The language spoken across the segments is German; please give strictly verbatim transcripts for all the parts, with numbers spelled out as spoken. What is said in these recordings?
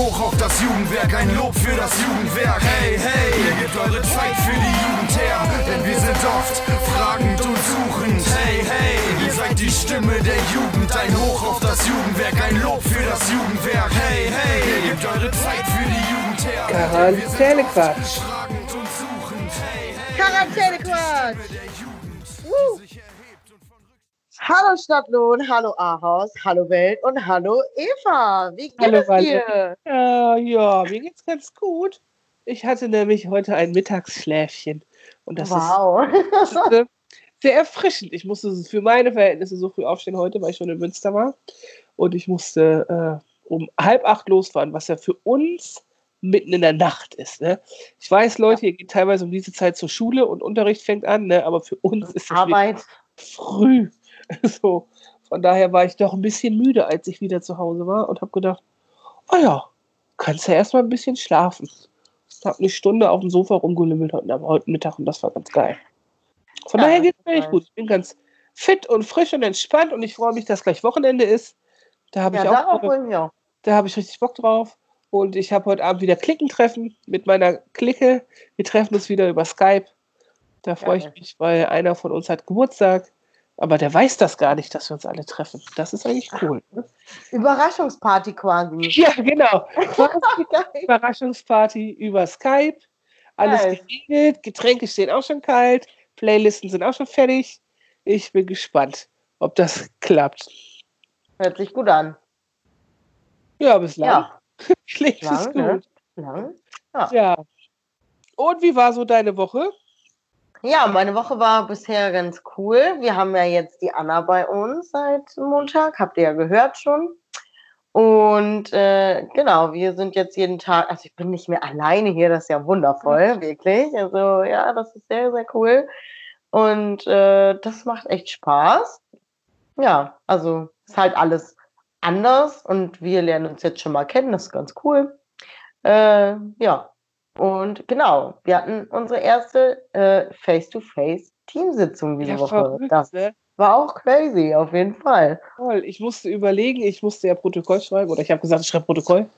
hoch auf das Jugendwerk, ein Lob für das Jugendwerk. Hey, hey, ihr gebt eure Zeit für die Jugend her, denn wir sind oft fragend und suchend. Hey, hey, ihr seid die Stimme der Jugend, ein Hoch auf das Jugendwerk, ein Lob für das Jugendwerk. Hey, hey, ihr gebt eure Zeit für die Jugend her. Quarantänequatsch. Quarantänequatsch. Uh. Hallo Stadtlohn, hallo Ahaus, hallo Welt und hallo Eva. Wie geht Hallo, es Walle. dir? Ja, ja, mir geht's ganz gut. Ich hatte nämlich heute ein Mittagsschläfchen. Und das Wow. ist, das ist äh, sehr erfrischend. Ich musste für meine Verhältnisse so früh aufstehen heute, weil ich schon in Münster war. Und ich musste äh, um halb acht losfahren, was ja für uns mitten in der Nacht ist. Ne? Ich weiß, Leute, ihr geht teilweise um diese Zeit zur Schule und Unterricht fängt an, ne? Aber für uns ist das Arbeit. früh. So, von daher war ich doch ein bisschen müde, als ich wieder zu Hause war und habe gedacht, oh ja, kannst ja erstmal ein bisschen schlafen. Ich habe eine Stunde auf dem Sofa rumgelümmelt heute, aber heute Mittag und das war ganz geil. Von Ja, daher geht es das mir ist echt gut. Ich bin ganz fit und frisch und entspannt und ich freue mich, dass gleich Wochenende ist. Da habe Ja, ich darauf auch, wollen wir. da habe ich richtig Bock drauf. Und ich habe heute Abend wieder Klickentreffen mit meiner Clique. Wir treffen uns wieder über Skype. Da freue ich Geil. mich, weil einer von uns hat Geburtstag. Aber der weiß das gar nicht, dass wir uns alle treffen. Das ist eigentlich cool. Ne? Überraschungsparty quasi. Ja, genau. Quasi Geil. Überraschungsparty über Skype. Alles Geil. geregelt. Getränke stehen auch schon kalt. Playlisten sind auch schon fertig. Ich bin gespannt, ob das klappt. Hört sich gut an. Ja, bislang Ja. klingt es Lang, gut. ne? Lang. Ja. Ja. Und wie war so deine Woche? Ja, meine Woche war bisher ganz cool. Wir haben ja jetzt die Anna bei uns seit Montag, habt ihr ja gehört schon. Und äh, genau, wir sind jetzt jeden Tag, also ich bin nicht mehr alleine hier, das ist ja wundervoll, wirklich. Also ja, das ist sehr, sehr cool. Und äh, das macht echt Spaß. Ja, also ist halt alles anders und wir lernen uns jetzt schon mal kennen, das ist ganz cool. Äh, ja, und genau, wir hatten unsere erste äh, Face-to-Face-Teamsitzung diese Ja, Woche. verrückt, Das ne? war auch crazy, auf jeden Fall. Toll. Ich musste überlegen, ich musste ja Protokoll schreiben, oder ich habe gesagt, ich schreibe Protokoll.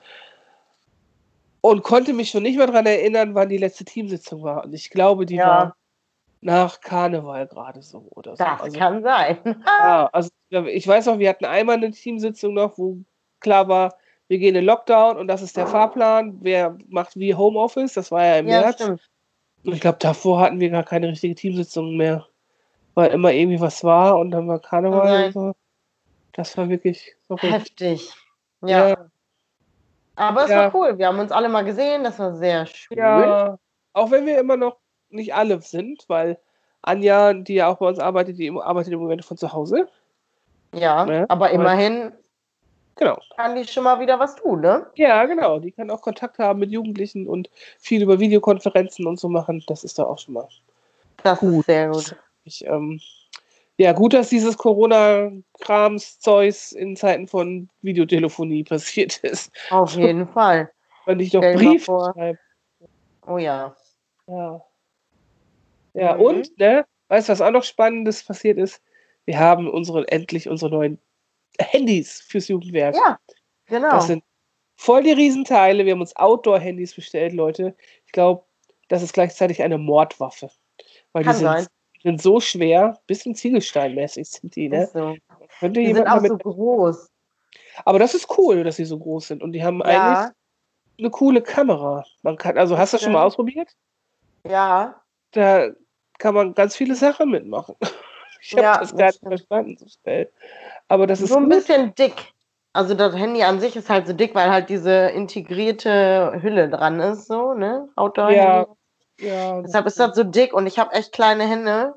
Und konnte mich schon nicht mehr daran erinnern, wann die letzte Teamsitzung war. Und ich glaube, die Ja, war nach Karneval gerade so oder so. das Also, kann sein. ja, also ich weiß auch, wir hatten einmal eine Teamsitzung noch, wo klar war, wir gehen in Lockdown und das ist der Fahrplan. Wer macht wie Homeoffice? Das war ja im Ja, März. stimmt. Und ich glaube, davor hatten wir gar keine richtige Teamsitzung mehr. Weil immer irgendwie was war und dann war Karneval Kann und so. Das war wirklich verrückt. Heftig. Ja. Ja, Aber es ja, war cool. Wir haben uns alle mal gesehen. Das war sehr schön. ja. Auch wenn wir immer noch nicht alle sind, weil Anja, die ja auch bei uns arbeitet, die arbeitet im Moment von zu Hause. Ja, Ne? aber Aber immerhin genau. kann die schon mal wieder was tun, ne? Ja, genau. Die kann auch Kontakt haben mit Jugendlichen und viel über Videokonferenzen und so machen. Das ist doch auch schon mal Das gut. ist sehr gut. Ich, ähm, ja, gut, dass dieses Corona-Krams-Zeugs in Zeiten von Videotelefonie passiert ist. Auf jeden Fall. Wenn ich noch Stell dir mal Briefe vor. schreibe. Oh ja. Ja. Ja, Mhm. und, ne, weißt du, was auch noch Spannendes passiert ist? Wir haben unsere, endlich unsere neuen Handys fürs Jugendwerk. Ja, genau. Das sind voll die Riesenteile. Wir haben uns Outdoor-Handys bestellt, Leute. Ich glaube, das ist gleichzeitig eine Mordwaffe. Weil Kann die sind, sein. die sind so schwer, bisschen Ziegelsteinmäßig sind die, ne? Ist so. Könnte Die jemand sind mal auch mit. so groß. Aber das ist cool, dass sie so groß sind. Und die haben eigentlich Ja, eine coole Kamera. Man kann, also hast du das schon mal stimmt. ausprobiert? Ja, Da kann man ganz viele Sachen mitmachen. Ich habe ja, das gar das nicht stimmt. verstanden so schnell. Aber das ist Nur ein gut. bisschen dick. Also das Handy an sich ist halt so dick, weil halt diese integrierte Hülle dran ist, so, ne? Outdoor-Handy. Ja, ja. Deshalb ist das so dick und ich habe echt kleine Hände.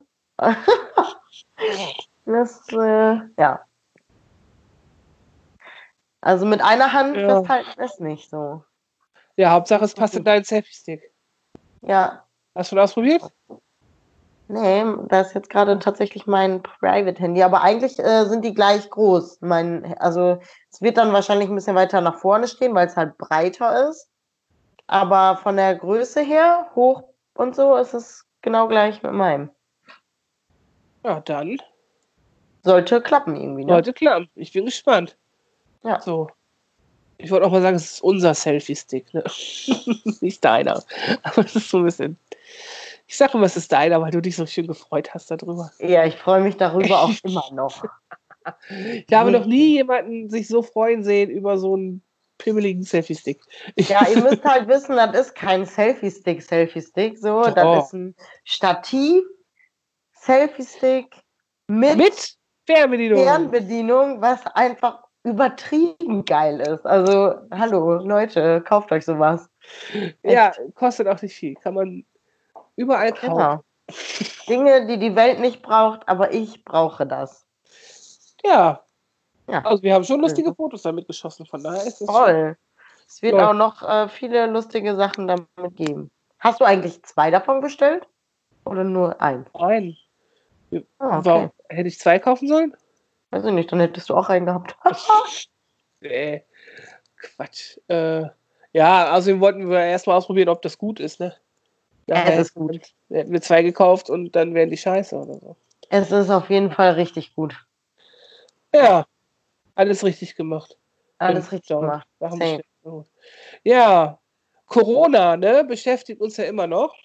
Das, äh, ja. Also mit einer Hand Ja. festhalten ist nicht so. Ja, Hauptsache es passt in deinen Selfie-Stick. Ja, Hast du schon ausprobiert? nee, das ist jetzt gerade tatsächlich mein Private-Handy, aber eigentlich äh, sind die gleich groß. Mein, also es wird dann wahrscheinlich ein bisschen weiter nach vorne stehen, weil es halt breiter ist. Aber von der Größe her, hoch und so, ist es genau gleich mit meinem. Ja, dann Sollte klappen irgendwie, ne? sollte klappen. Ich bin gespannt. Ja. So. Ich wollte auch mal sagen, es ist unser Selfie-Stick, ne? Nicht deiner. Aber es ist so ein bisschen. Ich sage immer, es ist deiner, weil du dich so schön gefreut hast darüber. Ja, ich freue mich darüber auch immer noch. Ich habe noch nie jemanden sich so freuen sehen über so einen pimmeligen Selfie-Stick. Ja, ihr müsst halt wissen, das ist kein Selfie-Stick, Selfie-Stick, so. Doch. Das ist ein Stativ, Selfie-Stick mit, Mit Fernbedienung. Fernbedienung, was einfach übertrieben geil ist. Also, hallo, Leute, kauft euch sowas. Ja, kostet auch nicht viel. Kann man überall kaufen. Genau. Dinge, die die Welt nicht braucht, aber ich brauche das. Ja. Ja. Also wir haben schon lustige ja. Fotos damit geschossen, von daher ist es toll. Es wird Toll. auch noch äh, viele lustige Sachen damit geben. Hast du eigentlich zwei davon bestellt? Oder nur ein? Ein. Ah, okay. Warum? Hätte ich zwei kaufen sollen? Weiß ich nicht, dann hättest du auch einen gehabt. Nee, Quatsch. Äh, ja, außerdem wollten wir erstmal ausprobieren, ob das gut ist, ne? Ja, es ist gut. Hätten wir zwei gekauft und dann wären die scheiße oder so. Es ist auf jeden Fall richtig gut. Ja, alles richtig gemacht. Alles richtig gemacht. Ja, Corona, ne, beschäftigt uns ja immer noch.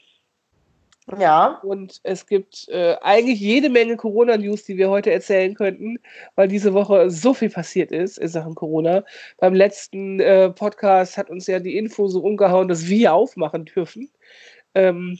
Ja. Und es gibt äh, eigentlich jede Menge Corona-News, die wir heute erzählen könnten, weil diese Woche so viel passiert ist in Sachen Corona. Beim letzten äh, Podcast hat uns ja die Info so umgehauen, dass wir aufmachen dürfen. Ähm,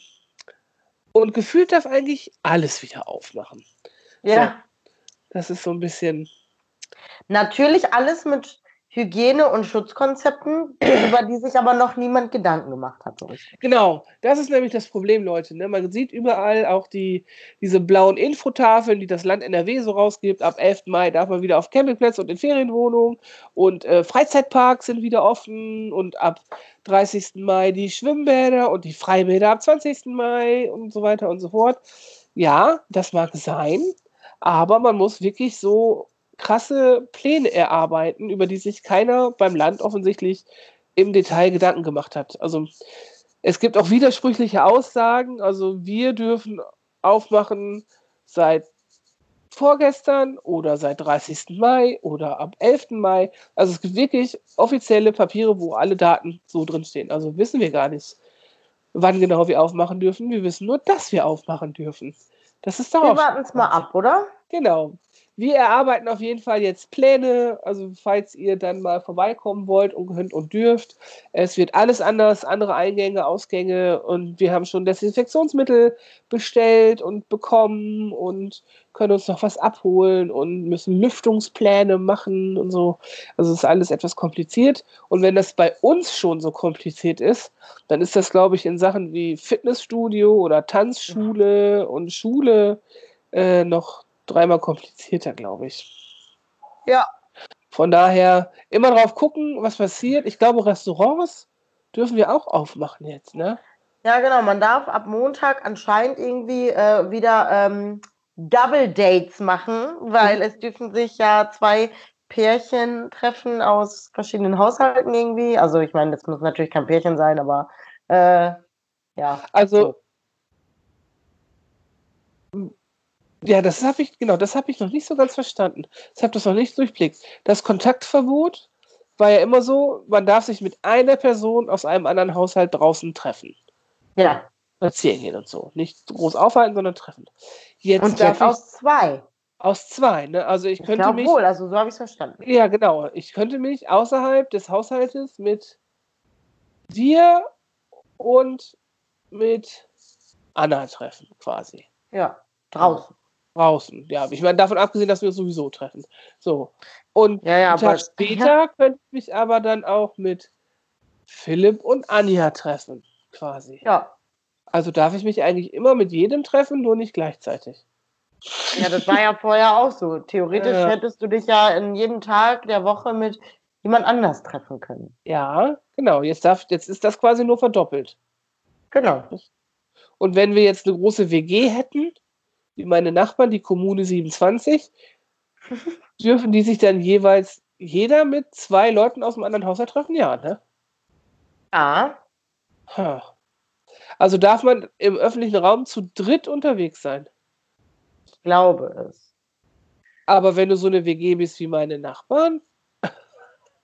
und gefühlt darf eigentlich alles wieder aufmachen. Ja. So, das ist so ein bisschen... Natürlich alles mit Hygiene- und Schutzkonzepten, über die sich aber noch niemand Gedanken gemacht hat. Genau, das ist nämlich das Problem, Leute. Ne? Man sieht überall auch die, diese blauen Infotafeln, die das Land N R W so rausgibt. Ab elften Mai darf man wieder auf Campingplätzen und in Ferienwohnungen und äh, Freizeitparks sind wieder offen und ab dreißigsten Mai die Schwimmbäder und die Freibäder ab zwanzigsten Mai und so weiter und so fort. Ja, das mag sein, aber man muss wirklich so krasse Pläne erarbeiten, über die sich keiner beim Land offensichtlich im Detail Gedanken gemacht hat. Also es gibt auch widersprüchliche Aussagen. Also wir dürfen aufmachen seit vorgestern oder seit dreißigsten Mai oder ab elften Mai. Also es gibt wirklich offizielle Papiere, wo alle Daten so drinstehen. Also wissen wir gar nicht, wann genau wir aufmachen dürfen. Wir wissen nur, dass wir aufmachen dürfen. Das ist doch Wir warten es mal ab, oder? Genau. Wir erarbeiten auf jeden Fall jetzt Pläne, also falls ihr dann mal vorbeikommen wollt und könnt und dürft. Es wird alles anders, andere Eingänge, Ausgänge und wir haben schon Desinfektionsmittel bestellt und bekommen und können uns noch was abholen und müssen Lüftungspläne machen und so. Also es ist alles etwas kompliziert und wenn das bei uns schon so kompliziert ist, dann ist das, glaube ich, in Sachen wie Fitnessstudio oder Tanzschule und Schule äh, noch dreimal komplizierter, glaube ich. Ja. Von daher immer drauf gucken, was passiert. Ich glaube, Restaurants dürfen wir auch aufmachen jetzt, ne? Ja, genau. Man darf ab Montag anscheinend irgendwie äh, wieder ähm, Double Dates machen, weil mhm. es dürfen sich ja zwei Pärchen treffen aus verschiedenen Haushalten irgendwie. Also ich meine, das muss natürlich kein Pärchen sein, aber äh, ja. Also so. Ja, das habe ich, genau, das habe ich noch nicht so ganz verstanden. Ich habe das noch nicht durchblickt. Das Kontaktverbot war ja immer so, man darf sich mit einer Person aus einem anderen Haushalt draußen treffen. Ja. Spazieren gehen und so. Nicht groß aufhalten, sondern treffen. Jetzt und darf jetzt ich, aus zwei. Aus zwei, ne? Also ich, ich könnte mich... wohl, also so habe ich es verstanden. Ja, genau. Ich könnte mich außerhalb des Haushaltes mit dir und mit Anna treffen, quasi. Ja, draußen. Draußen, ja. Ich meine, davon abgesehen, dass wir uns sowieso treffen. So. Und ja, ja, einen Tag aber, später ja. könnte ich mich aber dann auch mit Philipp und Anja treffen, quasi. Ja. Also darf ich mich eigentlich immer mit jedem treffen, nur nicht gleichzeitig. Ja, das war ja vorher auch so. Theoretisch ja. hättest du dich ja in jedem Tag der Woche mit jemand anders treffen können. Ja, genau. Jetzt, darf, jetzt ist das quasi nur verdoppelt. Genau. Und wenn wir jetzt eine große W G hätten, wie meine Nachbarn, die Kommune siebenundzwanzig, dürfen die sich dann jeweils jeder mit zwei Leuten aus dem anderen Haushalt treffen? Ja, ne? Ja. Also darf man im öffentlichen Raum zu dritt unterwegs sein? Ich glaube es. Aber wenn du so eine W G bist wie meine Nachbarn?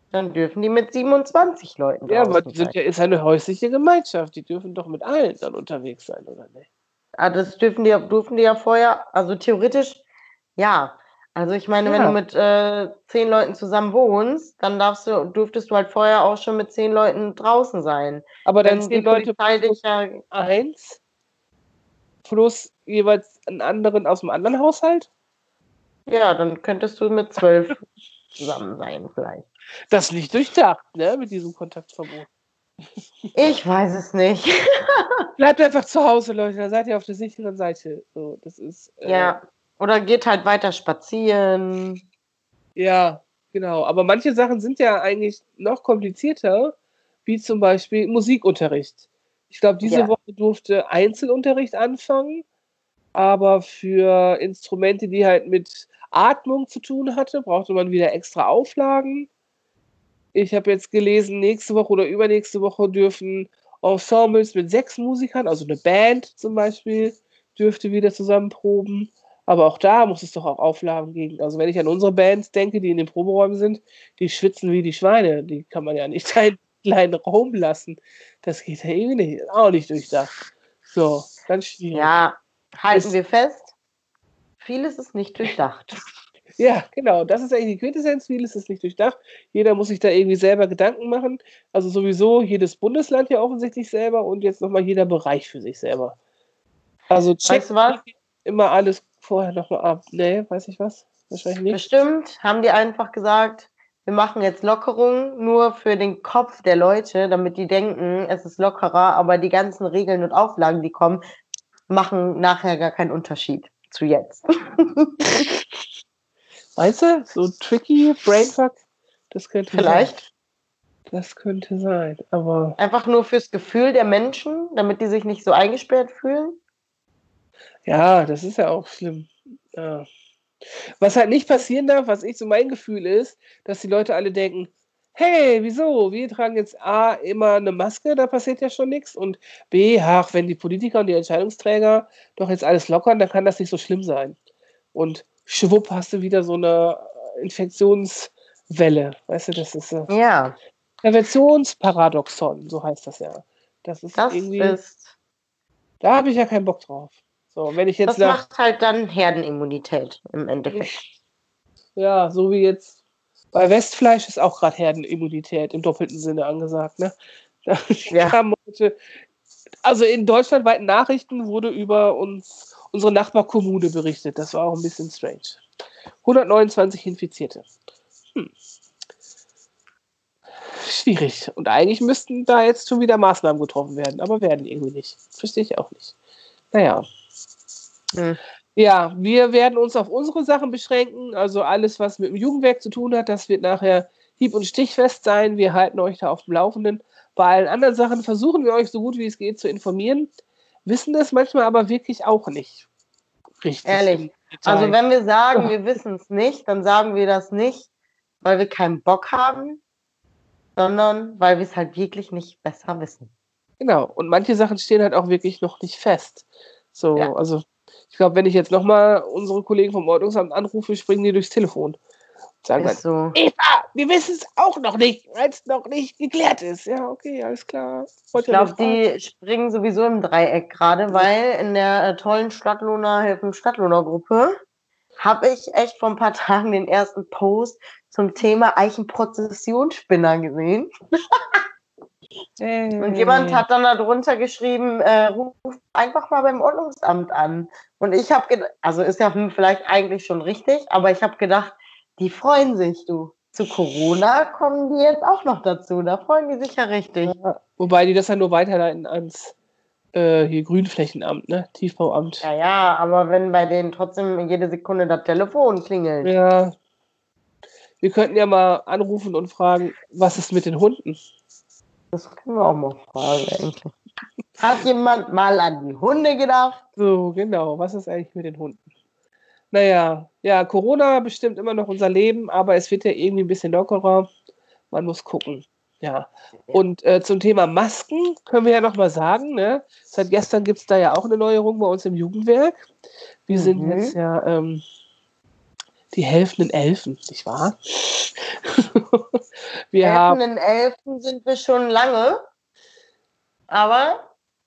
Dann dürfen die mit siebenundzwanzig Leuten Ja, aber draußen die sind sein. ja, ist eine häusliche Gemeinschaft. Die dürfen doch mit allen dann unterwegs sein, oder nicht? Ah, das dürfen die, dürfen die ja vorher, also theoretisch, ja. Also ich meine, wenn du Ja, mit äh, zehn Leuten zusammen wohnst, dann darfst du, dürftest du halt vorher auch schon mit zehn Leuten draußen sein. aber dann Wenn die zehn Leute Polizei dich plus ja, eins plus jeweils einen anderen aus dem anderen Haushalt? ja, dann könntest du mit zwölf zusammen sein vielleicht. Das ist nicht durchdacht, ne, mit diesem Kontaktverbot. Ich weiß es nicht. Bleibt einfach zu Hause, Leute, da seid ihr auf der sicheren Seite. So, das ist, äh, Ja. Oder geht halt weiter spazieren. ja, genau. Aber manche Sachen sind ja eigentlich noch komplizierter, wie zum Beispiel Musikunterricht. Ich glaube, diese Ja. Woche durfte Einzelunterricht anfangen, aber für Instrumente, die halt mit Atmung zu tun hatte, brauchte man wieder extra Auflagen. Ich habe jetzt gelesen, nächste Woche oder übernächste Woche dürfen Ensembles mit sechs Musikern, also eine Band zum Beispiel, dürfte wieder zusammen proben. Aber auch da muss es doch auch Auflagen geben. Also wenn ich an unsere Bands denke, die in den Proberäumen sind, die schwitzen wie die Schweine. Die kann man ja nicht in einen kleinen Raum lassen. Das geht ja irgendwie nicht. Auch nicht durchdacht. So, ganz schwierig. Ja, halten Ist- wir fest, vieles ist nicht durchdacht. Ja, genau. Das ist eigentlich die Quintessenz. Vieles ist nicht durchdacht. Jeder muss sich da irgendwie selber Gedanken machen. Also sowieso jedes Bundesland ja offensichtlich selber und jetzt nochmal jeder Bereich für sich selber. Also check Weißt du was? immer alles vorher nochmal ab. Nee, weiß ich was? Wahrscheinlich nicht. Bestimmt haben die einfach gesagt, wir machen jetzt Lockerungen nur für den Kopf der Leute, damit die denken, es ist lockerer, aber die ganzen Regeln und Auflagen, die kommen, machen nachher gar keinen Unterschied zu jetzt. Meinst du? So tricky, Brainfuck? Das könnte Vielleicht sein. Das könnte sein. Aber einfach nur fürs Gefühl der Menschen, damit die sich nicht so eingesperrt fühlen. ja, das ist ja auch schlimm. Ja. Was halt nicht passieren darf, was ich so mein Gefühl ist, dass die Leute alle denken, hey, wieso? Wir tragen jetzt A, immer eine Maske, da passiert ja schon nichts. Und B, ach, wenn die Politiker und die Entscheidungsträger doch jetzt alles lockern, dann kann das nicht so schlimm sein. Und schwupp hast du wieder so eine Infektionswelle. Weißt du, das ist ein Ja, Präventionsparadoxon, so heißt das ja. Das ist das irgendwie, ist, da habe ich ja keinen Bock drauf. So, wenn ich jetzt das nach, macht halt dann Herdenimmunität im Endeffekt. ja, so wie jetzt bei Westfleisch ist auch gerade Herdenimmunität im doppelten Sinne angesagt, ne? Da Ja. kam heute, also in deutschlandweiten Nachrichten wurde über uns, unsere Nachbarkommune berichtet. Das war auch ein bisschen strange. hundertneunundzwanzig Infizierte. Hm. Schwierig. Und eigentlich müssten da jetzt schon wieder Maßnahmen getroffen werden, aber werden irgendwie nicht. Verstehe ich auch nicht. Naja. Hm. Ja, wir werden uns auf unsere Sachen beschränken. Also alles, was mit dem Jugendwerk zu tun hat, das wird nachher hieb- und stichfest sein. Wir halten euch da auf dem Laufenden. Bei allen anderen Sachen versuchen wir euch so gut wie es geht zu informieren. Wissen das manchmal aber wirklich auch nicht. Richtig. Ehrlich. im Detail. Also wenn wir sagen, wir wissen es nicht, dann sagen wir das nicht, weil wir keinen Bock haben, sondern weil wir es halt wirklich nicht besser wissen. Genau. Und manche Sachen stehen halt auch wirklich noch nicht fest. So, Ja. also ich glaube, wenn ich jetzt nochmal unsere Kollegen vom Ordnungsamt anrufe, springen die durchs Telefon. Und sagen Ist dann, so. Eva, wir wissen es auch noch nicht, weil es noch nicht geklärt ist. Ja, okay, alles klar. Ich glaube, die springen sowieso im Dreieck gerade, weil in der äh, tollen Stadtlohner helfen Stadtlohner Gruppe habe ich echt vor ein paar Tagen den ersten Post zum Thema Eichenprozessionsspinner gesehen. Äh, Und jemand hat dann darunter geschrieben, äh, ruf einfach mal beim Ordnungsamt an. Und ich habe gedacht, also ist ja vielleicht eigentlich schon richtig, aber ich habe gedacht, die freuen sich, du. Zu Corona kommen die jetzt auch noch dazu. Da freuen die sich ja richtig. Ja, wobei die das ja nur weiterleiten ans äh, hier Grünflächenamt, ne? Tiefbauamt. Ja, ja, aber wenn bei denen trotzdem jede Sekunde das Telefon klingelt. Ja. Wir könnten ja mal anrufen und fragen, was ist mit den Hunden? Das können wir auch mal fragen, eigentlich. Hat jemand mal an die Hunde gedacht? So, genau. Was ist eigentlich mit den Hunden? Naja, ja, Corona bestimmt immer noch unser Leben, aber es wird ja irgendwie ein bisschen lockerer. Man muss gucken. Ja. Und äh, zum Thema Masken können wir ja nochmal sagen, ne? Seit gestern gibt es da ja auch eine Neuerung bei uns im Jugendwerk. Wir Mhm. sind jetzt ja ähm, die helfenden Elfen, nicht wahr? Wir haben elften elften sind wir schon lange, aber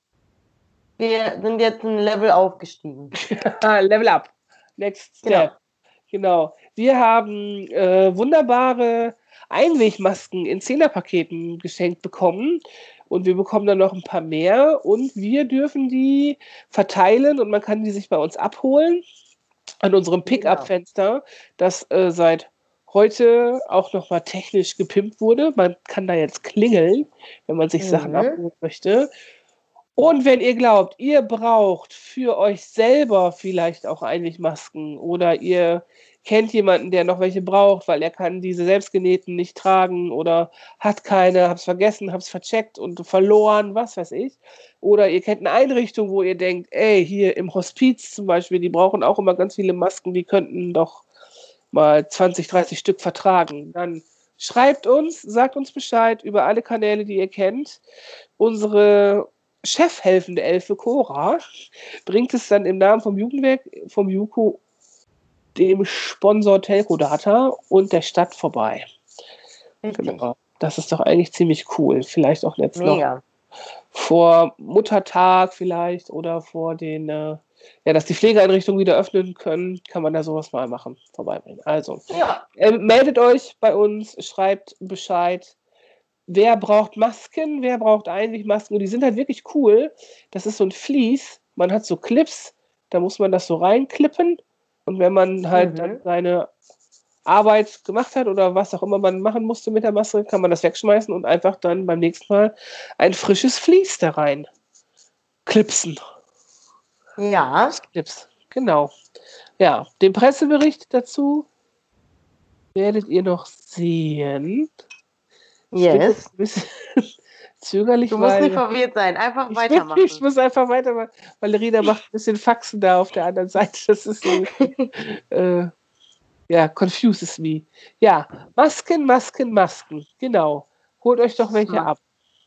wir sind jetzt ein Level aufgestiegen. Level up. Next step. Genau. Wir haben äh, wunderbare Einwegmasken in Zehnerpaketen geschenkt bekommen und wir bekommen dann noch ein paar mehr und wir dürfen die verteilen und man kann die sich bei uns abholen an unserem Pick-up-Fenster, das äh, seit heute auch nochmal technisch gepimpt wurde. Man kann da jetzt klingeln, wenn man sich Mhm. Sachen abholen möchte. Und wenn ihr glaubt, ihr braucht für euch selber vielleicht auch Einwegmasken oder ihr kennt jemanden, der noch welche braucht, weil er kann diese selbstgenähten nicht tragen oder hat keine, hab's vergessen, hab's vercheckt und verloren, was weiß ich. Oder ihr kennt eine Einrichtung, wo ihr denkt, ey, hier im Hospiz zum Beispiel, die brauchen auch immer ganz viele Masken, die könnten doch mal zwanzig, dreißig Stück vertragen. Dann schreibt uns, sagt uns Bescheid über alle Kanäle, die ihr kennt. Unsere chefhelfende Elfe Cora bringt es dann im Namen vom Jugendwerk, vom Juko, dem Sponsor Telco Data und der Stadt vorbei. Richtig. Genau. Das ist doch eigentlich ziemlich cool. Vielleicht auch jetzt noch Mega. vor Muttertag vielleicht oder vor den, äh, ja, dass die Pflegeeinrichtungen wieder öffnen können, kann man da sowas mal machen, vorbeibringen. Also, Ja. äh, meldet euch bei uns, schreibt Bescheid. Wer braucht Masken, wer braucht eigentlich Masken? Und die sind halt wirklich cool. Das ist so ein Vlies. Man hat so Clips, da muss man das so reinklippen. Und wenn man halt Mhm. dann seine Arbeit gemacht hat oder was auch immer man machen musste mit der Maske, kann man das wegschmeißen und einfach dann beim nächsten Mal ein frisches Vlies da rein klipsen. Ja. Clips, genau. Ja, den Pressebericht dazu werdet ihr noch sehen. Ich bin Yes. jetzt ein bisschen zögerlich, Du musst weil nicht verwirrt sein. Einfach ich, weitermachen. bin, ich muss einfach weitermachen. Valerina macht ein bisschen Faxen da auf der anderen Seite. Das ist so, äh, ja, confuses me. Ja, Masken, Masken, Masken. Genau. Holt euch doch welche ab.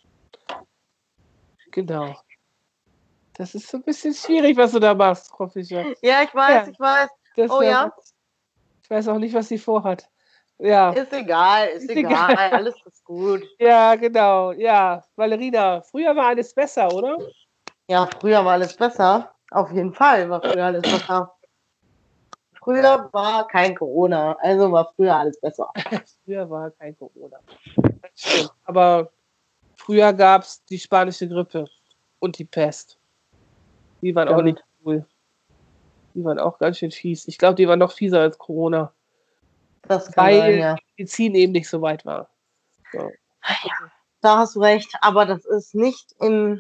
Genau. Das ist so ein bisschen schwierig, was du da machst, Frau Fischer. Ja, ich weiß, Ja. ich weiß. Das Oh war- ja, Ich weiß auch nicht, was sie vorhat. Ja. ist egal, ist, Ist egal. egal. Alles ist gut. Ja, genau. Ja, Valerina, früher war alles besser, oder? Ja, früher war alles besser. Auf jeden Fall war früher alles besser. Früher war kein Corona, also war früher alles besser. Früher war kein Corona. Das stimmt. Aber früher gab es die spanische Grippe und die Pest. Die waren auch Stimmt. nicht cool. Die waren auch ganz schön fies. Ich glaube, die waren noch fieser als Corona, Das kann weil sein, ja. die Medizin eben nicht so weit war. So. Da hast du recht, aber das ist nicht im,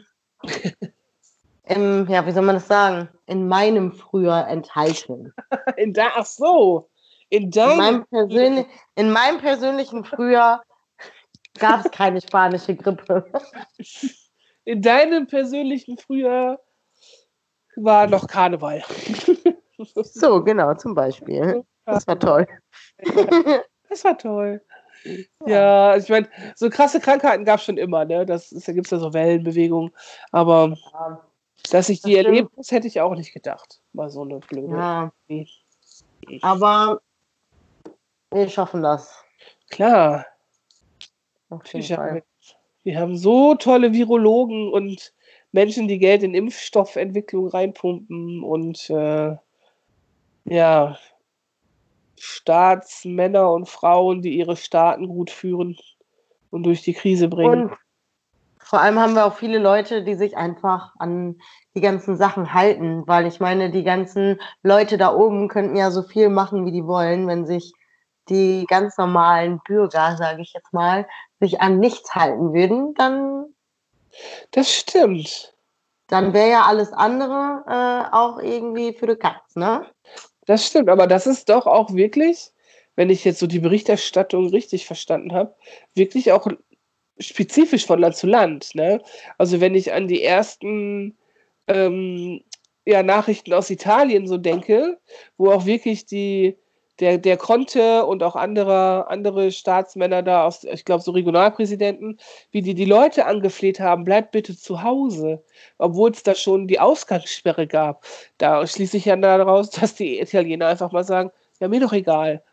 im, ja, wie soll man das sagen, in meinem Früher enthalten. In da, ach so, in In deinem meinem, persönlich, in meinem persönlichen Früher gab es keine spanische Grippe. in deinem persönlichen Frühjahr war noch Karneval. So, genau, zum Beispiel. Das war toll. Das war toll. Ja, ich meine, so krasse Krankheiten gab es schon immer, ne? Das ist, da gibt es ja so Wellenbewegungen. Aber Ja, dass ich Das die stimmt. erlebt habe, hätte ich auch nicht gedacht. Mal so eine blöde. ja, Nee. aber wir schaffen das. Klar, Auf natürlich jeden haben Fall. wir, wir haben so tolle Virologen und Menschen, die Geld in Impfstoffentwicklung reinpumpen und äh, ja, Staatsmänner und Frauen, die ihre Staaten gut führen und durch die Krise bringen. Und vor allem haben wir auch viele Leute, die sich einfach an die ganzen Sachen halten, weil ich meine, die ganzen Leute da oben könnten ja so viel machen, wie die wollen, wenn sich die ganz normalen Bürger, sage ich jetzt mal, sich an nichts halten würden, dann, Das stimmt. dann wäre ja alles andere äh, auch irgendwie für die Katz, ne? Das stimmt, aber das ist doch auch wirklich, wenn ich jetzt so die Berichterstattung richtig verstanden habe, wirklich auch spezifisch von Land zu Land. Ne? Also wenn ich an die ersten ähm, ja, Nachrichten aus Italien so denke, wo auch wirklich die, der, der Conte und auch andere, andere Staatsmänner da aus, ich glaube so Regionalpräsidenten, wie die die Leute angefleht haben, bleibt bitte zu Hause, obwohl es da schon die Ausgangssperre gab. Da schließe ich ja daraus, dass die Italiener einfach mal sagen, ja, mir doch egal.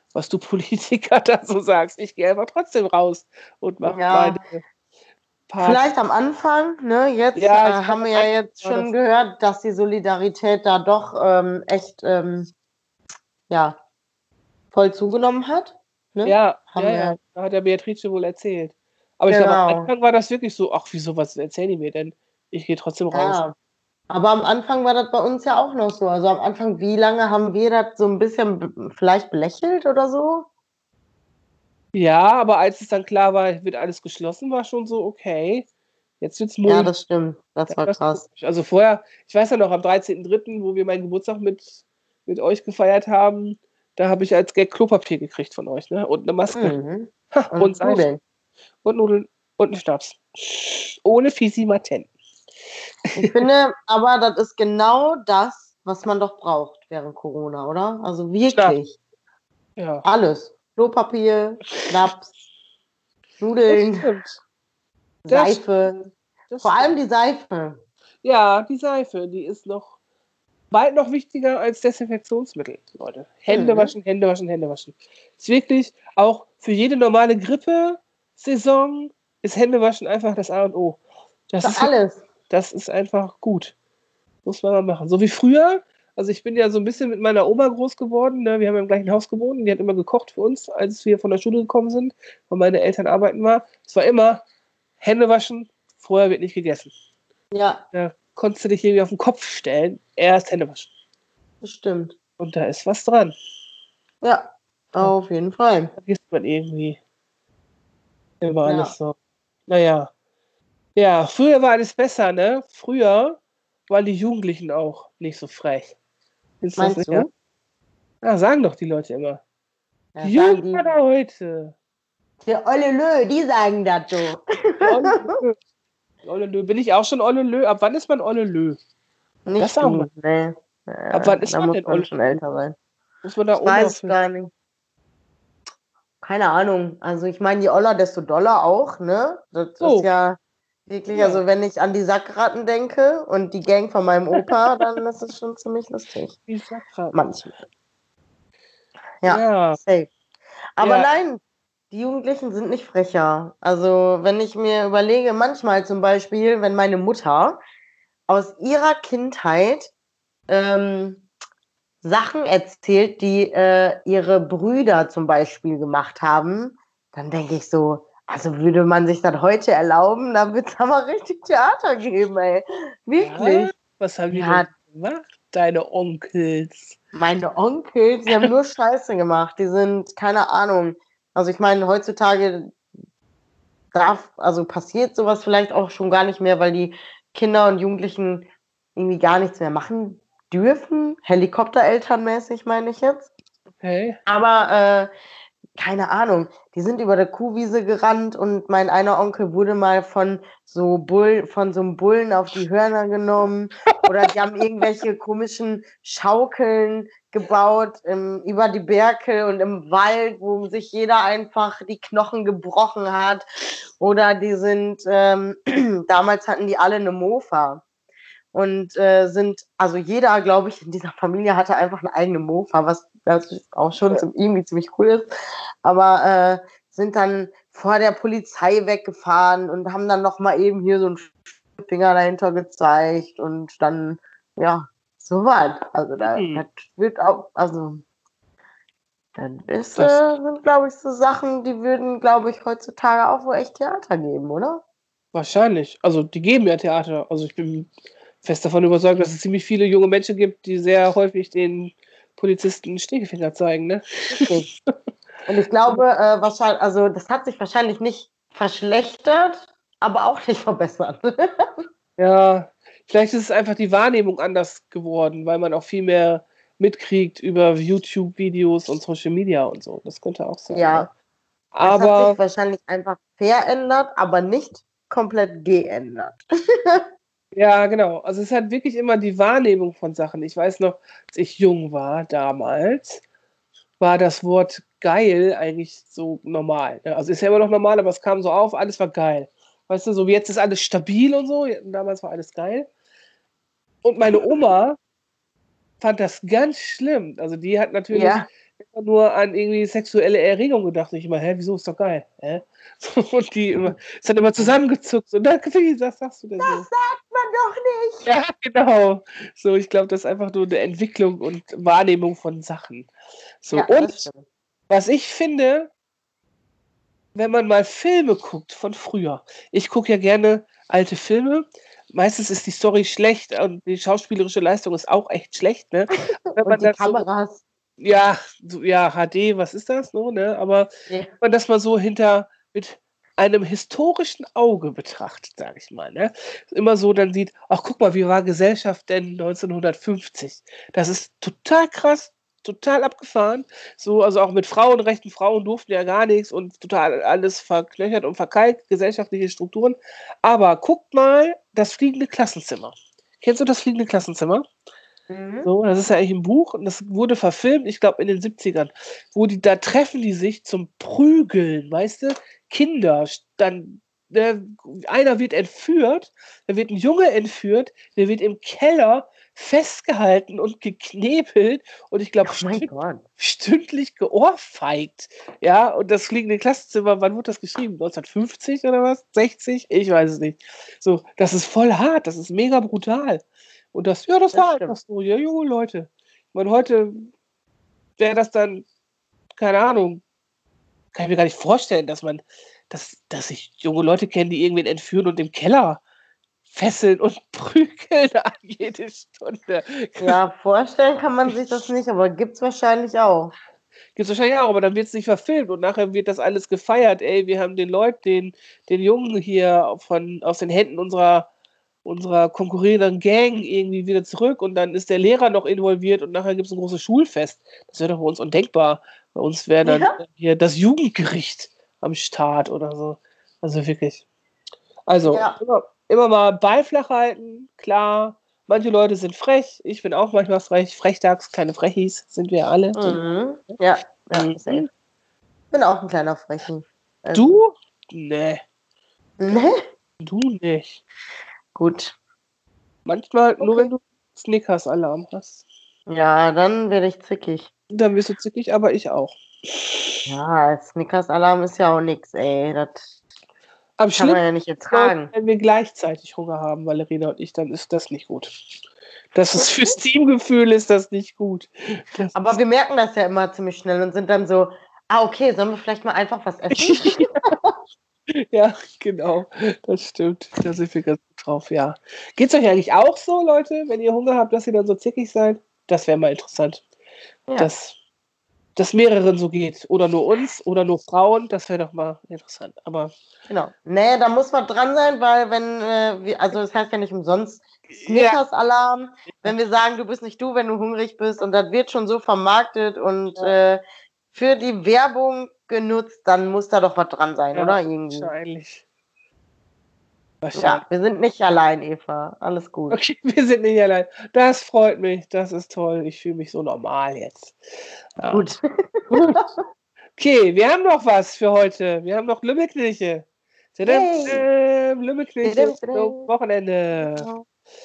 was du Politiker da so sagst. Ich gehe einfach trotzdem raus und mache Ja. meine Party. Vielleicht am Anfang, ne? Jetzt Ja, äh, ich haben wir glaub, ja am jetzt Anfang war schon das- gehört, dass die Solidarität da doch ähm, echt ähm, ja, voll zugenommen hat. Ne? Ja, Haben ja, wir- ja, da hat der Beatrice wohl erzählt. Aber ich glaube, am Genau. Anfang war das wirklich so, ach, wieso, was erzählen die mir denn? Ich gehe trotzdem raus. Ja. Aber am Anfang war das bei uns ja auch noch so. Also am Anfang, wie lange haben wir das so ein bisschen b- vielleicht belächelt oder so? Ja, aber als es dann klar war, wird alles geschlossen, war schon so, okay, jetzt wird's Ja, mulmig. das stimmt. Das war Das krass. komisch. Also vorher, ich weiß ja noch, am dreizehnten dritten, wo wir meinen Geburtstag mit, mit euch gefeiert haben, da habe ich als Gag Klopapier gekriegt von euch, ne? Und eine Maske. Mhm. Ha, Und, und Seife. Nudeln. Und Nudeln und einen Schnaps. Ohne Fisimaten. Ich finde, aber das ist genau das, was man doch braucht während Corona, oder? Also wirklich. Ja, Alles. Klopapier, Schnaps, das Nudeln, stimmt. Das Seife. Das Vor allem die Seife. Ja, die Seife, die ist noch bald noch wichtiger als Desinfektionsmittel, Leute. Hände Mhm. waschen, Hände waschen, Hände waschen. Ist wirklich auch für jede normale Grippe-Saison ist Händewaschen einfach das A und O. Das Für ist, alles. das ist einfach gut. Muss man mal machen. So wie früher. Also ich bin ja so ein bisschen mit meiner Oma groß geworden. Ne? Wir haben ja im gleichen Haus gewohnt. Die hat immer gekocht für uns, als wir von der Schule gekommen sind, weil meine Eltern arbeiten waren. Es war immer Hände waschen, vorher wird nicht gegessen. Ja, Da konntest du dich irgendwie auf den Kopf stellen, erst Hände waschen. das stimmt. Und da ist was dran. Ja, auf jeden Fall. Vergisst man irgendwie immer Ja. alles so. Naja. Ja, früher war alles besser, ne? Früher waren die Jugendlichen auch nicht so frech. Ist das Meinst nicht, du? ja? Ja, sagen doch die Leute immer. Ja, Die sagen Jugend oder heute? die Olle Lö, die sagen das so. Die Olle Lö. Die Olle Lö. Bin ich auch schon Olle Lö? Ab wann ist man Olle Lö? Nicht Das sagen du, nee. Ab wann ist da man muss denn man Olle? schon älter sein. Muss man da Ich Oma weiß es für? gar nicht. Keine Ahnung. Also ich meine, je Oller, desto doller auch, ne? Das So. ist ja wirklich, Ja. also wenn ich an die Sackratten denke und die Gang von meinem Opa, dann ist es schon ziemlich lustig. Die Sackra- Manchmal. Ja, Ja. safe. Aber Ja. nein, die Jugendlichen sind nicht frecher. Also wenn ich mir überlege, manchmal zum Beispiel, wenn meine Mutter aus ihrer Kindheit ähm, Sachen erzählt, die äh, ihre Brüder zum Beispiel gemacht haben, dann denke ich so, also würde man sich das heute erlauben, dann wird es aber richtig Theater geben, ey. Wirklich. Ja? Was haben die Ja. denn gemacht? Deine Onkels. Meine Onkels, die haben nur Scheiße gemacht. Die sind, keine Ahnung. Also ich meine, heutzutage darf, also passiert sowas vielleicht auch schon gar nicht mehr, weil die Kinder und Jugendlichen irgendwie gar nichts mehr machen dürfen. Helikopterelternmäßig meine ich jetzt. Okay. Aber äh, keine Ahnung, die sind über der Kuhwiese gerannt und mein einer Onkel wurde mal von so Bull, von so einem Bullen auf die Hörner genommen oder die haben irgendwelche komischen Schaukeln gebaut im, über die Berke und im Wald, wo sich jeder einfach die Knochen gebrochen hat oder die sind, ähm, damals hatten die alle eine Mofa. Und äh, sind, also jeder, glaube ich, in dieser Familie hatte einfach eine eigene Mofa, was das auch schon zum, irgendwie ziemlich cool ist. Aber äh, sind dann vor der Polizei weggefahren und haben dann nochmal eben hier so einen Finger dahinter gezeigt und dann, ja, so was. Also da Hm. das wird auch, also das ist, Das- äh, sind, glaube ich, so Sachen, die würden, glaube ich, heutzutage auch wohl echt Theater geben, oder? Wahrscheinlich. Also die geben ja Theater. Also ich bin fest davon überzeugt, dass es ziemlich viele junge Menschen gibt, die sehr häufig den Polizisten Stinkefinger zeigen, ne? Richtig. Und ich glaube, äh, wahrscheinlich, also das hat sich wahrscheinlich nicht verschlechtert, aber auch nicht verbessert. Ja, vielleicht ist es einfach die Wahrnehmung anders geworden, weil man auch viel mehr mitkriegt über YouTube-Videos und Social Media und so. Das könnte auch sein. Ja. ne? Es hat Aber sich wahrscheinlich einfach verändert, aber nicht komplett geändert. ja, genau. Also es hat wirklich immer die Wahrnehmung von Sachen. Ich weiß noch, als ich jung war damals, war das Wort geil eigentlich so normal. ne? Also ist ja immer noch normal, aber es kam so auf, alles war geil. Weißt du, so wie jetzt ist alles stabil und so. Damals war alles geil. Und meine Oma fand das ganz schlimm. Also die hat natürlich, Ja. immer nur an irgendwie sexuelle Erregung gedacht. Und ich immer, hä, wieso ist doch geil? Hä? Und die immer, ist dann immer zusammengezuckt. Und dann, wie was sagst du denn Das so? sagt man doch nicht. Ja, genau. So, ich glaube, das ist einfach nur eine Entwicklung und Wahrnehmung von Sachen. So, Ja, das und stimmt. was ich finde, wenn man mal Filme guckt von früher. Ich gucke ja gerne alte Filme. Meistens ist die Story schlecht und die schauspielerische Leistung ist auch echt schlecht, ne? Wenn man Und die das so, Kameras. ja, so, ja, H D, was ist das, so, ne? Aber Ja. wenn man das mal so hinter mit einem historischen Auge betrachtet, sage ich mal, ne? Immer so dann sieht, ach guck mal, wie war Gesellschaft denn neunzehnhundertfünfzig? Das ist total krass, total abgefahren. So, also auch mit Frauenrechten, Frauen durften ja gar nichts und total alles verknöchert und verkalkt, gesellschaftliche Strukturen. Aber guckt mal das fliegende Klassenzimmer. Kennst du das fliegende Klassenzimmer? Mhm. So, das ist ja eigentlich ein Buch und das wurde verfilmt, ich glaube in den siebzigern, wo die, da treffen die sich zum Prügeln, weißt du? Kinder, dann, ne, einer wird entführt, da wird ein Junge entführt, der wird im Keller festgehalten und geknebelt und ich glaube Oh mein stünd, Gott. stündlich geohrfeigt. Ja, und das fliegende Klassenzimmer, wann wurde das geschrieben? neunzehnhundertfünfzig oder was? sechzig? Ich weiß es nicht. So, das ist voll hart, das ist mega brutal. Und das, ja, das Das war stimmt. einfach so, ja, junge Leute. Ich meine, heute wäre das dann, keine Ahnung, kann ich mir gar nicht vorstellen, dass man, dass, dass ich junge Leute kenne, die irgendwen entführen und im Keller fesseln und prügeln an jede Stunde. Ja, vorstellen kann man sich das nicht, aber gibt's wahrscheinlich auch. Gibt es wahrscheinlich auch, aber dann wird es nicht verfilmt und nachher wird das alles gefeiert. Ey, wir haben den Leuten, den, den Jungen hier von, aus den Händen unserer, unserer konkurrierenden Gang irgendwie wieder zurück und dann ist der Lehrer noch involviert und nachher gibt es ein großes Schulfest. Das wäre doch bei uns undenkbar. Bei uns wäre dann Ja. hier das Jugendgericht am Start oder so. Also wirklich. Also Ja. immer, immer mal Ball flach halten, klar. Manche Leute sind frech, ich bin auch manchmal frech. Frechtags, keine Frechis, sind wir alle. Mhm. Ja, ja, Mhm. safe. Ich bin auch ein kleiner Frechen. Also, Du? Nee, ne? du nicht. Gut. Manchmal nur, Okay. wenn du Snickers-Alarm hast. Ja, dann werde ich zickig. Dann wirst du zickig, aber ich auch. Ja, Snickers-Alarm ist ja auch nix, ey. Das Am kann man schlimmsten, ja nicht ertragen. wenn wir gleichzeitig Hunger haben, Valerina und ich, dann ist das nicht gut. Das ist fürs Teamgefühl ist das nicht gut. Das Aber wir merken das ja immer ziemlich schnell und sind dann so, ah, okay, sollen wir vielleicht mal einfach was essen? Ja, genau, das stimmt. Da sind wir ganz gut drauf, ja. Geht's euch eigentlich auch so, Leute, wenn ihr Hunger habt, dass ihr dann so zickig seid? Das wäre mal interessant. Ja. Dass das mehreren so geht. Oder nur uns oder nur Frauen, das wäre doch mal interessant. Aber Genau. Nee, da muss man dran sein, weil wenn, äh, wir, also das heißt ja nicht umsonst ja, Snickers-Alarm, wenn wir sagen, du bist nicht du, wenn du hungrig bist und das wird schon so vermarktet und Ja. äh, für die Werbung genutzt, dann muss da doch was dran sein, ja, oder? Irgendwie. wahrscheinlich. Ja, Wahrscheinlich. wir sind nicht allein, Eva. Alles gut. Okay, wir sind nicht allein. Das freut mich, das ist toll. Ich fühle mich so normal jetzt. Ja. Gut. Gut. Okay, wir haben noch was für heute. Wir haben noch Lümmelknilche. Yay. Lümmelknilche Tadam, zum tadam. Wochenende.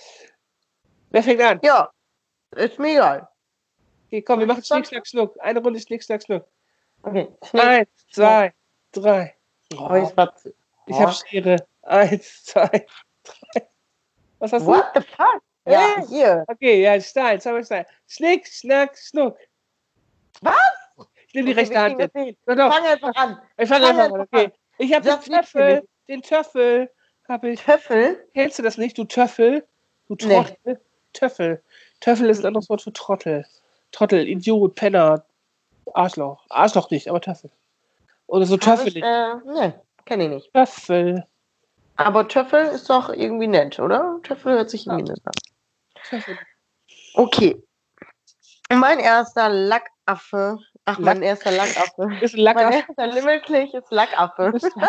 Wer fängt an? Ja, ist mir egal. Okay, komm, wir Soll machen ich Schnick, starten? Schnack, Schnuck. Eine Runde Schnick, Schnack, Schnuck. Okay. Schnick, Eins, zwei, drei. Oh, ich war zu- Ich oh. habe Schere. Eins, zwei, drei. Was hast What the fuck? Ja, Hey. hier. du? Okay, ja, Stein, zwei mal Stein. Schnick, Schnack, Schnuck. Was? Ich nehme die Okay, rechte wir Hand kriegen das jetzt. hin. Doch, doch. Fang einfach an. Ich fange fang einfach an, einfach okay. Ich habe den Das liegt für Töffel. Den Töffel habe ich. Töffel? Kennst du das nicht, du Töffel? Du Nee. Trottel? Töffel. Töffel ist ein anderes Wort für Trottel. Trottel, Idiot, Penner, Arschloch. Arschloch nicht, aber Töffel. Oder so Hab Töffel ich, nicht. äh, nee, kenne ich nicht. Töffel. Aber Töffel ist doch irgendwie nett, oder? Töffel hört sich irgendwie nett an. Töffel. Okay. Mein erster Lackaffe. Ach, Lack- mein erster Lackaffe. Ist ein Mein Lackaffe. erster Limmelklich ist Lackaffe.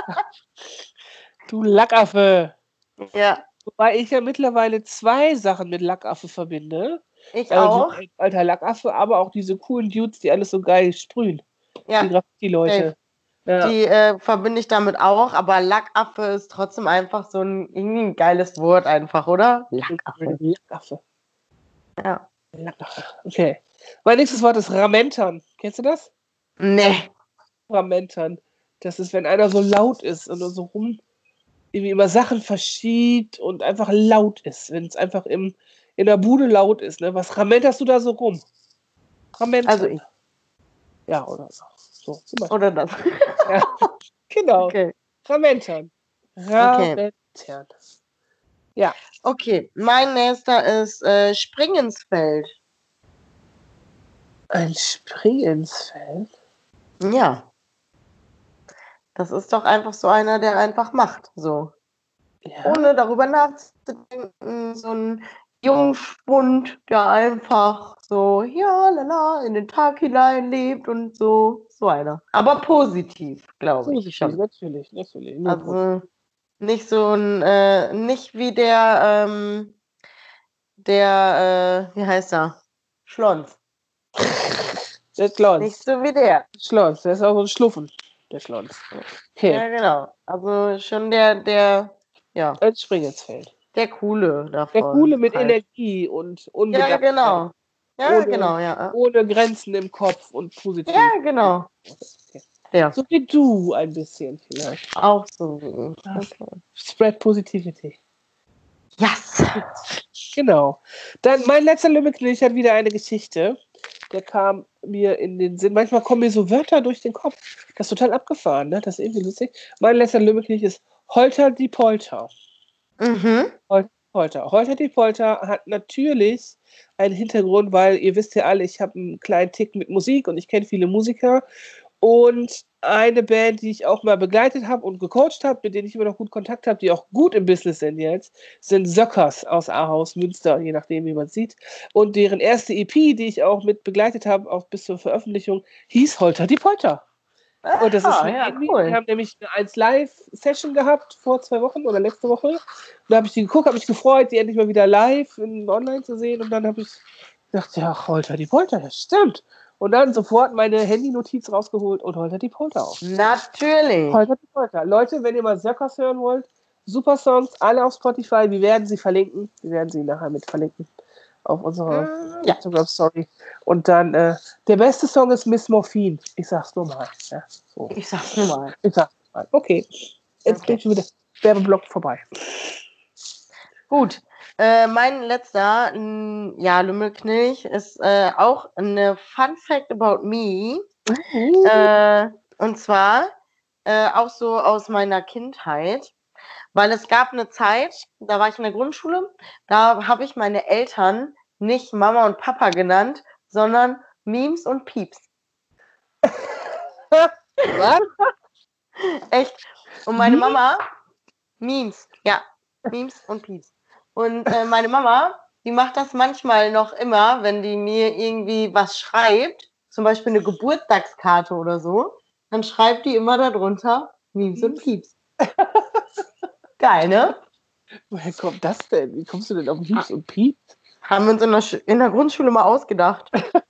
Du Lackaffe. Ja, Wobei ich ja mittlerweile zwei Sachen mit Lackaffe verbinde. ich Also auch. die alter Lackaffe, aber auch diese coolen Dudes, die alles so geil sprühen. Die Ja, Graffiti-Leute. Ja. die äh, verbinde ich damit auch, aber Lackaffe ist trotzdem einfach so ein irgendwie ein geiles Wort einfach, oder? Lackaffe. Lackaffe. Ja. Lackaffe. Okay. Mein nächstes Wort ist Ramentern. Kennst du das? Nee. Ramentern. Das ist, wenn einer so laut ist und so rum, irgendwie immer Sachen verschiebt und einfach laut ist. Wenn es einfach im, in der Bude laut ist. Ne? Was ramenterst du da so rum? Ramentern. Also ich. Ja, oder so. so zum Beispiel. Oder das. Ja, genau. Okay. Ramentern. Ramentern. Ja. Okay, mein nächster ist äh, Springensfeld. Ein Springensfeld? Ja. Das ist doch einfach so einer, der einfach macht. So. Ja. Ohne darüber nachzudenken. So ein Jungspund, der einfach so, ja, lala, in den Tag hinein lebt und so. So einer. Aber positiv, glaube ich. Positiv, Schon. natürlich, natürlich. Nur positiv. Also nicht so ein, äh, nicht wie der, ähm, der, äh, wie heißt er? Schlons. Der Klons. Nicht so wie der. Schlons, der ist auch so ein Schluffen, der Klons. Okay, Ja, genau. Also schon der, der, ja, ein Springensfeld. der Coole davon. Der Coole mit halt. Energie und Ja, Unbedachtheit. genau. Ja, Ohne- genau, ja. Ohne Grenzen im Kopf und positiv. Ja, genau. Okay. Ja, So wie du ein bisschen vielleicht. auch so wie ich. Okay. Spread Positivity. Yes. Genau. Dann mein letzter Lümmelknecht hat wieder eine Geschichte. Der kam mir in den Sinn. Manchmal kommen mir so Wörter durch den Kopf. Das ist total abgefahren, ne? Das ist irgendwie lustig. Mein letzter Lümmelknecht ist Holter die Polter. Mhm. Polter. Holter die Polter hat natürlich einen Hintergrund, weil ihr wisst ja alle, ich habe einen kleinen Tick mit Musik und ich kenne viele Musiker. Und eine Band, die ich auch mal begleitet habe und gecoacht habe, mit denen ich immer noch gut Kontakt habe, die auch gut im Business sind jetzt, sind Söckers aus Ahaus, Münster, je nachdem, wie man sieht. Und deren erste E P, die ich auch mit begleitet habe, auch bis zur Veröffentlichung, hieß Holter die Polter. Und das ist Ah, schon ja, irgendwie, cool. wir haben nämlich eine eins Live-Session gehabt vor zwei Wochen oder letzte Woche. Und da habe ich die geguckt, habe mich gefreut, die endlich mal wieder live in, online zu sehen. Und dann habe ich gedacht, ja, Holter die Polter, das stimmt. Und dann sofort meine Handy-Notiz rausgeholt und Holter die Polter auf. Natürlich. Holter die Polter. Leute, wenn ihr mal Söckers hören wollt, super Songs, alle auf Spotify. Wir werden sie verlinken. Wir werden sie nachher mit verlinken auf unserer Mm, ja. Instagram-Story. Und dann, äh, der beste Song ist Miss Morphine. Ich sag's nur mal. Ja, so. Ich sag's nur mal. Ich sag's mal. Okay. Jetzt Okay. geht schon wieder Werbeblock vorbei. Gut. Äh, mein letzter, mh, ja, Lümmelknilch, ist äh, auch eine Fun Fact about me. Uh. Äh, und zwar äh, auch so aus meiner Kindheit. Weil es gab eine Zeit, da war ich in der Grundschule, da habe ich meine Eltern nicht Mama und Papa genannt, sondern Memes und Pieps. Was? Echt. Und meine Wie? Mama, Memes, ja, Memes und Pieps. Und äh, meine Mama, die macht das manchmal noch immer, wenn die mir irgendwie was schreibt, zum Beispiel eine Geburtstagskarte oder so, dann schreibt die immer darunter Memes und Pieps. Geil, ne? Woher kommt das denn? Wie kommst du denn auf Memes und Pieps? Haben wir uns in der, Sch- in der Grundschule mal ausgedacht.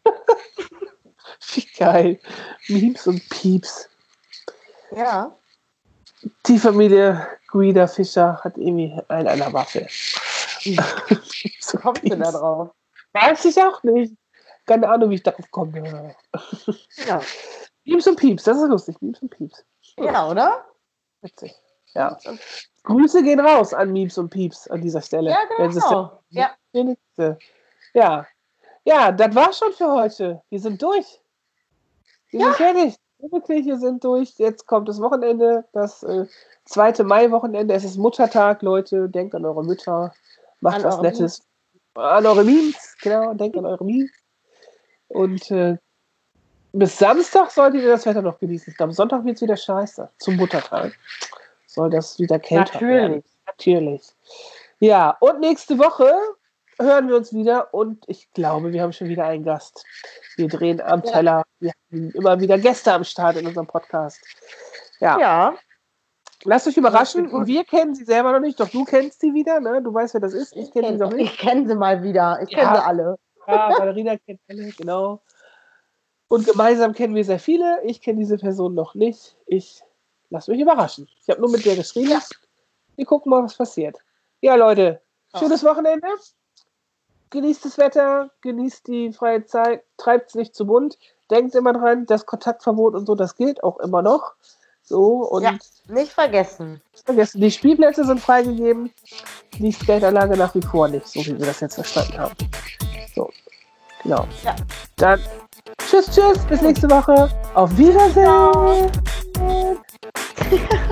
Wie geil. Memes und Pieps. Ja. Die Familie Guida Fischer hat irgendwie einen an der Waffe. Wie kommst du da drauf? Weiß ich auch nicht. Keine Ahnung, wie ich darauf komme. Ja. Memes und Pieps, das ist lustig. Memes und Pieps. Ja, oder? Witzig. Ja. Grüße gehen raus an Memes und Pieps an dieser Stelle. Ja, Wenn sie es genau. Ja. denn- Ja. Ja, das war's schon für heute. Wir sind durch. Wir sind fertig. Wirklich, wir sind durch. Jetzt kommt das Wochenende, das äh, zweite Mai-Wochenende. Es ist Muttertag, Leute. Denkt an eure Mütter. Macht An was eure Nettes. An eure Memes. Genau, denkt an eure Memes. Und äh, bis Samstag solltet ihr das Wetter noch genießen. Am Sonntag wird es wieder scheiße. Zum Muttertag soll das wieder kälter Natürlich. werden. Natürlich. Ja, und nächste Woche hören wir uns wieder und ich glaube, wir haben schon wieder einen Gast. Wir drehen am Ja. Teller. Wir haben immer wieder Gäste am Start in unserem Podcast. Ja, Ja. lasst euch überraschen. Das wird gut. Wir kennen sie selber noch nicht, doch du kennst sie wieder. Ne? Du weißt, wer das ist. Ich kenne sie noch kenn- nicht. Ich kenne sie mal wieder. Ich Ja. kenne sie alle. Ja, Valerina kennt alle, genau. Und gemeinsam kennen wir sehr viele. Ich kenne diese Person noch nicht. Ich lasse mich überraschen. Ich habe nur mit der geschrieben. Ja. Wir gucken mal, was passiert. Ja, Leute, Ja. schönes Wochenende. genießt das Wetter, genießt die freie Zeit, treibt es nicht zu bunt, denkt immer dran, das Kontaktverbot und so, das gilt auch immer noch. So, und ja, nicht vergessen. vergessen, die Spielplätze sind freigegeben, die Skateanlage nach wie vor nicht, so wie wir das jetzt verstanden haben. So, genau. Ja. Dann tschüss, tschüss, bis nächste Woche. Auf Wiedersehen.